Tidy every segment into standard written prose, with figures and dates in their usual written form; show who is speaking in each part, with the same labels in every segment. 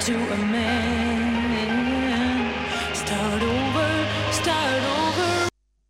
Speaker 1: to a man. Start over, start over.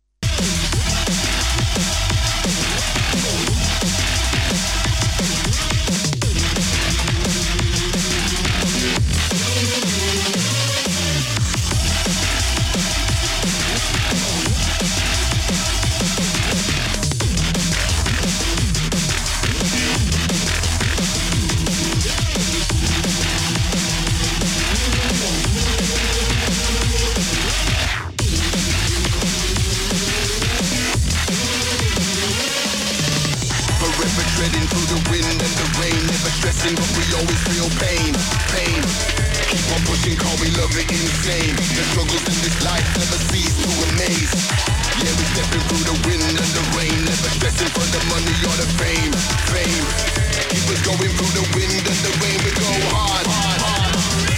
Speaker 2: Treading through the wind and the rain, never stressing, but we always feel pain, pain. Keep on pushing, call we love it insane. The struggles in this life never cease to amaze. Yeah, we stepping through the wind and the rain, never stressing for the money or the fame, fame. Keep us going through the wind and the rain, we go hard, hard, hard.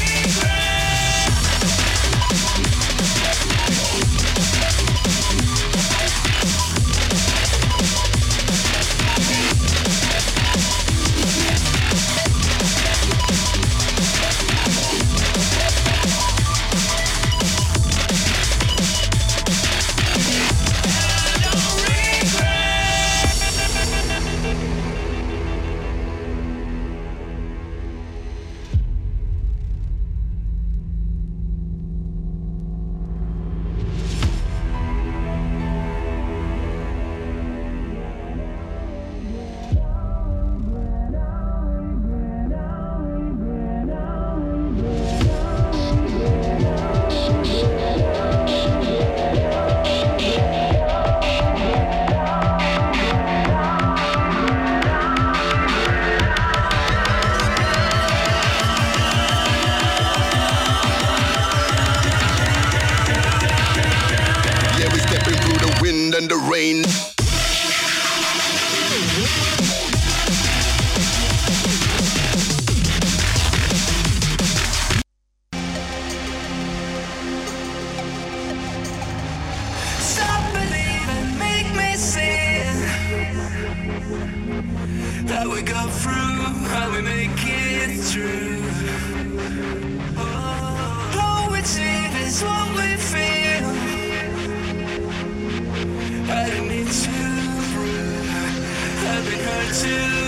Speaker 2: And the rain.
Speaker 3: Stop believing, make me see that we go through, how we make it through. Oh, it's is what we feel. I didn't need to prove I've been hurt too.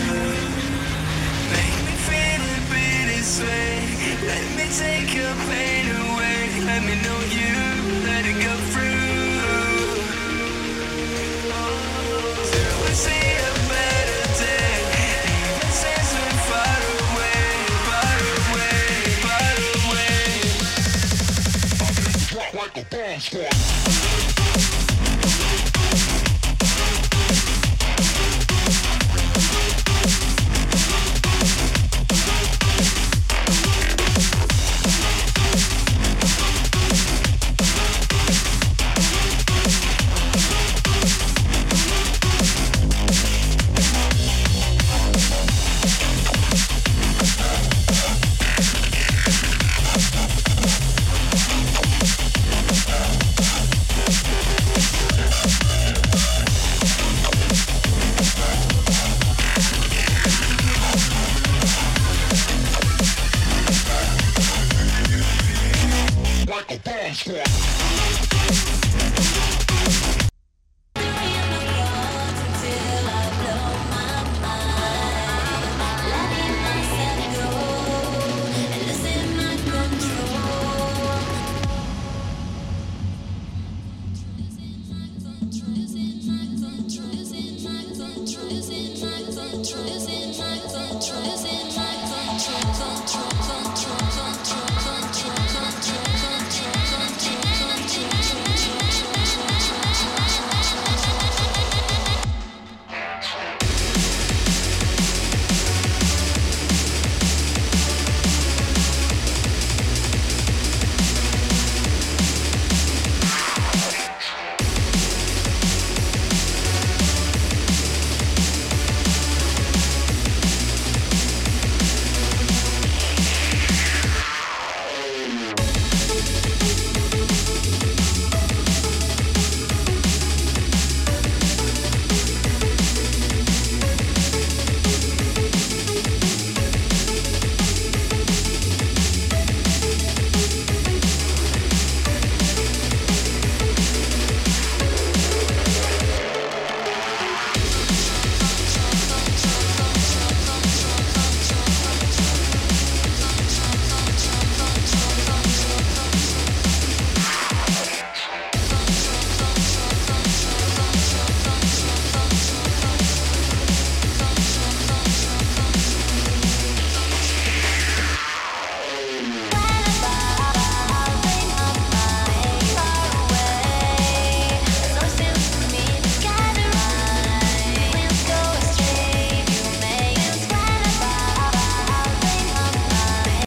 Speaker 3: Make me feel it be this way. Let me take your pain away. Let me know you, let it go through. Till we see a better day. Even since we're far away, far away, far away. I can like a bomb squad. Like a bomb squad.